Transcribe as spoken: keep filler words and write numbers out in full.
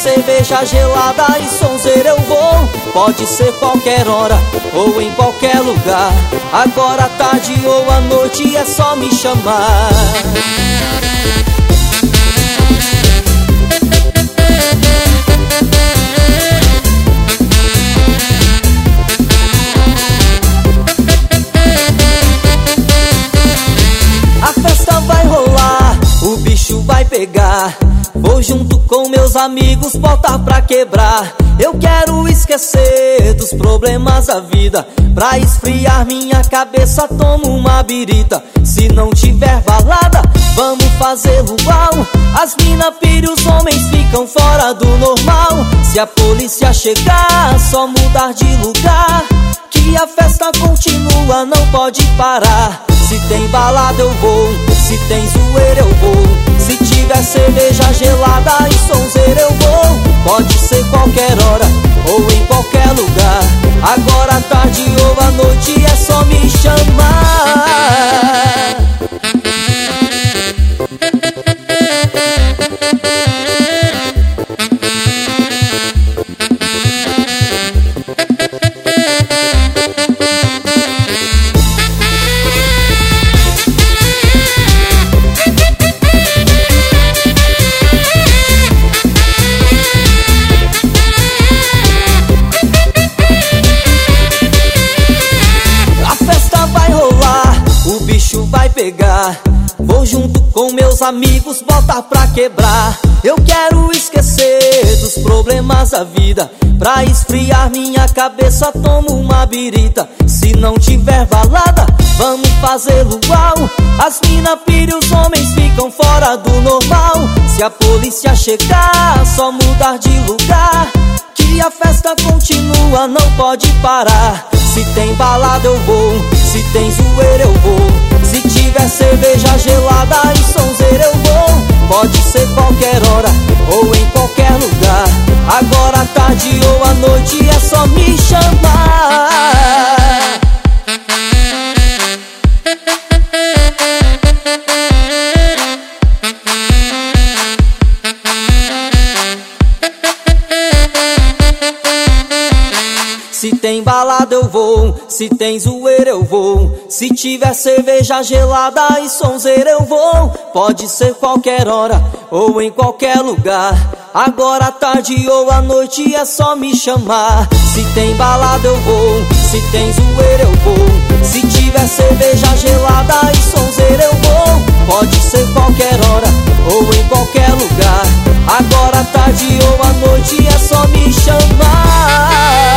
cerveja gelada e sonzeira eu vou. Pode ser qualquer hora ou em qualquer lugar. Agora à tarde ou à noite é só me chamar. A festa vai rolar, o bicho vai pegar. Vou junto com meus amigos botar pra quebrar. Eu quero esquecer dos problemas da vida. Pra esfriar minha cabeça tomo uma birita. Se não tiver balada, vamos fazer luau. As mina pira, os homens ficam fora do normal. Se a polícia chegar, só mudar de lugar, que a festa continua, não pode parar. Se tem balada eu vou, se tem zoeira eu vou. Se tiver cerveja gelada e sonzeira eu vou. Pode ser qualquer hora ou em qualquer lugar. Agora à tarde ou à noite é só me chamar. Vai pegar, vou junto com meus amigos botar pra quebrar. Eu quero esquecer dos problemas da vida. Pra esfriar minha cabeça tomo uma birita. Se não tiver balada, vamos fazer luau. As mina pira, os homens ficam fora do normal. Se a polícia chegar, só mudar de lugar, que a festa continua, não pode parar. Se tem balada eu vou, se tem zoeira eu vou. Se tiver cerveja gelada e sonzeira eu vou. Pode ser qualquer hora ou em qualquer lugar. Agora à tarde ou à noite é só me chamar. Se tem balada eu vou, se tem zoeira eu vou. Se tiver cerveja gelada e sonzeira eu vou. Pode ser qualquer hora ou em qualquer lugar. Agora à tarde ou à noite é só me chamar. Se tem balada eu vou, se tem zoeira eu vou. Se tiver cerveja gelada e sonzeira eu vou. Pode ser qualquer hora ou em qualquer lugar. Agora à tarde ou à noite é só me chamar.